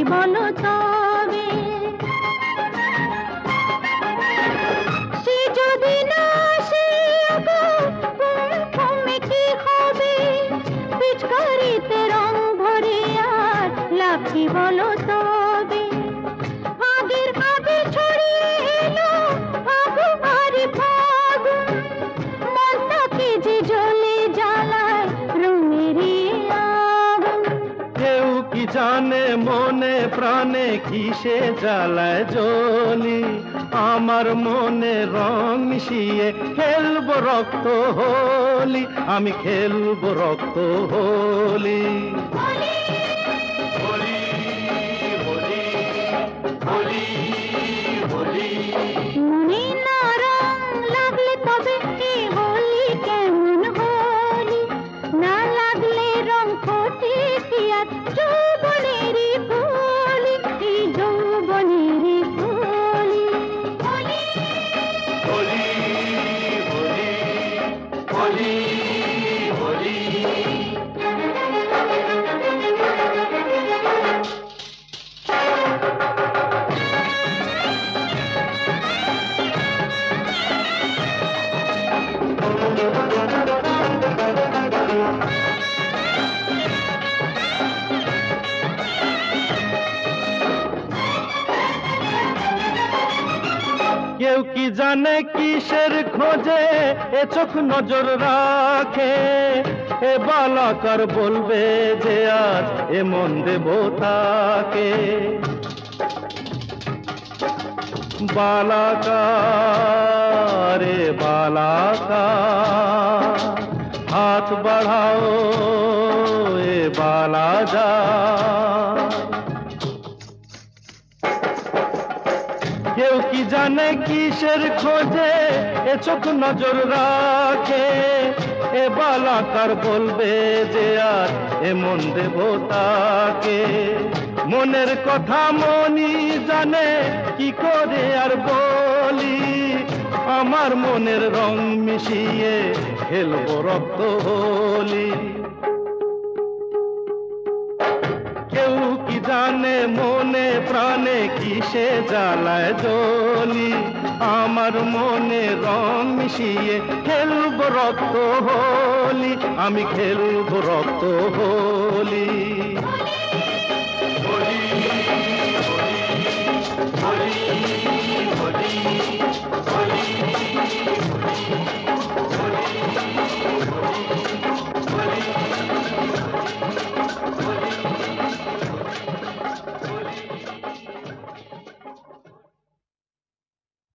বলো তবে সে যদি না আসে গো তুমি কি হবে পিচকারিতে রং ভরে আর লাফি বলো তবে আগের আগে ছড়িয়ে এলো ফাগুন আর ফাগুন মনটাকে যে জ্বলে জ্বালায় রঙেরই আগুন কেউ কি জানে মনে প্রাণে কিসে জ্বালায় জ্বলি আমার মনে রং মিশিয়ে খেলবো রক্ত হোলি আমি খেলবো রক্ত হোলি হোলি হোলি হোলি হোলি হোলি মনে না রং লাগলে তবে কি হোলি কেমন হোলি না লাগলে রং ফোটে কি আর যৌবনেরই ফুলি এই যৌবনেরই ফুলি হোলি হোলি হোলি হোলি হোলি কেউ কি জানে কিসের খোঁজে এ চোখ নজর রাখে এ বালাকার বলবে যে আজ এ মন দেব তাকে বালাকার রে বালাকার হাত বাড়াও এ বালা যা কেউ কি জানে কিসের খোঁজে এ চোখ নজর রাখে এ বালাকার বলবে যে আর এ মন দেব তাকে মনের কথা মনি জানে কি করে আর বলি আমার মনের রং মিশিয়ে খেলবো রক্ত হোলি কেউ কি জানে মনে প্রাণে কিসে জ্বালায় জ্বলি আমার মনে রং মিশিয়ে খেলবো রক্ত হোলি আমি খেলবো রক্ত হোলি হোলি